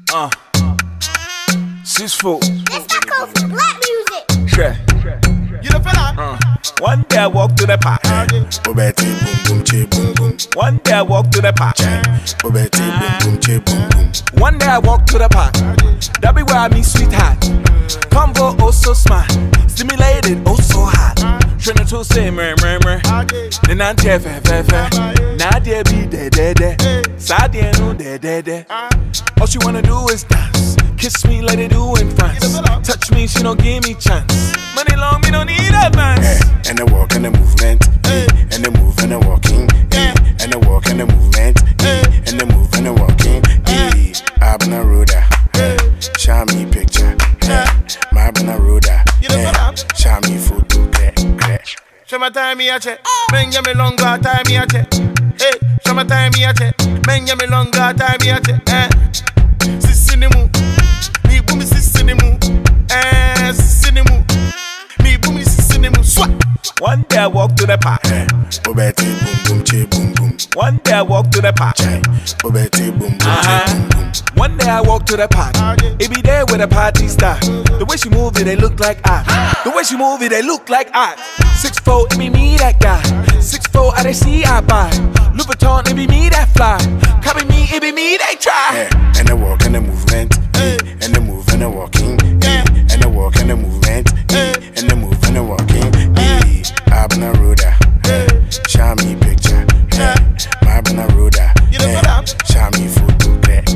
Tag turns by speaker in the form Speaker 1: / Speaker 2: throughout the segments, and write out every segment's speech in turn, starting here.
Speaker 1: 6 foot.
Speaker 2: It's that code for black music.
Speaker 1: Sure.
Speaker 3: You the fella?
Speaker 1: One day I walk to the park.
Speaker 4: Bobeti boom boom che boom boom.
Speaker 1: One day I walk to the park.
Speaker 4: Bobeti boom boom che boom boom.
Speaker 1: One day I walk to the park. That be where I meet sweetheart. Convo oh so smart, stimulated oh so hot. Tryna to say murmur. Then I tell fe. Now there be de. Side there no de. All she wanna do is dance. Kiss me like they do in France. Touch me, she don't give me chance. Money long, me don't need advance.
Speaker 4: And the walk and the movement, and the move and the walking, and the walk and the movement, and the move and the walking. Abna Roda, show me picture. Mabna Roda, show me photo.
Speaker 3: Show my time me a check. Men ya me longer time me a check. Hey, show my time me a check. Men ya me longer time me a check. Sissinimu, me boom sissinimu. Sissinimu, me boom sissinimu. Swat.
Speaker 1: One day I walk to the park.
Speaker 4: Bobeti boom boom che boom boom.
Speaker 1: One day I walk to the park.
Speaker 4: Bobeti boom boom che boom boom.
Speaker 1: One day I walk to the park. It be there with a party star. The way she move it, they look like art. The way she move it, they look like art. 6'4", it be me that guy. 6'4", I they see I buy. Louis Vuitton, it be me that fly. Copy me, it be me they try.
Speaker 4: And the walk and the movement, and the move and the walking, and the walk and the movement, and the move and the walking. Abna Roda, show me picture. Mabna Roda, show me photo.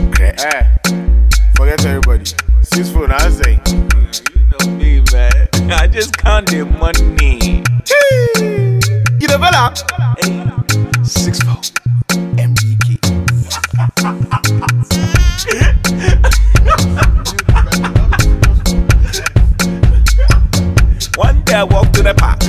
Speaker 3: Forget everybody. 6 foot, I say.
Speaker 1: You know me, man. I just count the money.
Speaker 3: You the fella?
Speaker 1: Hey, 6'4", MDK. One day I walk to the park.